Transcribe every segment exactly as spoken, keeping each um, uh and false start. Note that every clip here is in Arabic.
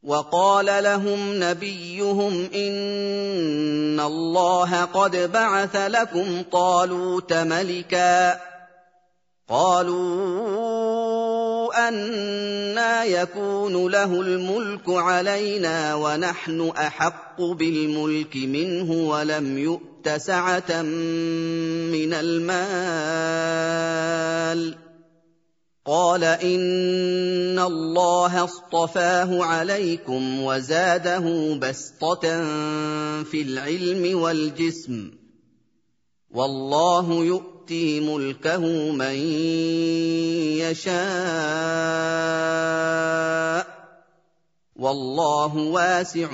وقال لهم نبيهم إن الله قد بعث لكم طالوت ملكا قالوا أنى يكون له الملك علينا ونحن أحق بالملك منه ولم يؤت سعة من المال قال إن الله اصطفاه عليكم وزاده بسطة في العلم والجسم والله يؤتي ملكه من يشاء والله واسع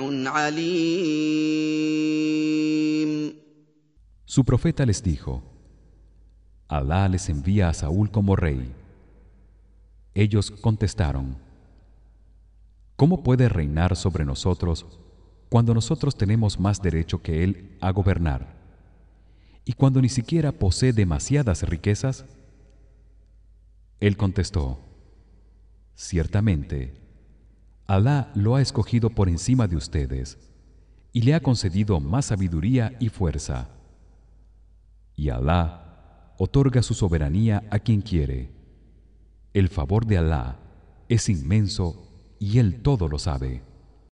عليم. Su profeta les dijo: Alá les envía a Saúl como rey. Ellos contestaron: ¿Cómo puede reinar sobre nosotros cuando nosotros tenemos más derecho que él a gobernar y cuando ni siquiera posee demasiadas riquezas? Él contestó: Ciertamente Alá lo ha escogido por encima de ustedes y le ha concedido más sabiduría y fuerza. Y Alá otorga su soberanía a quien quiere. El favor de Alá es inmenso y él todo lo sabe.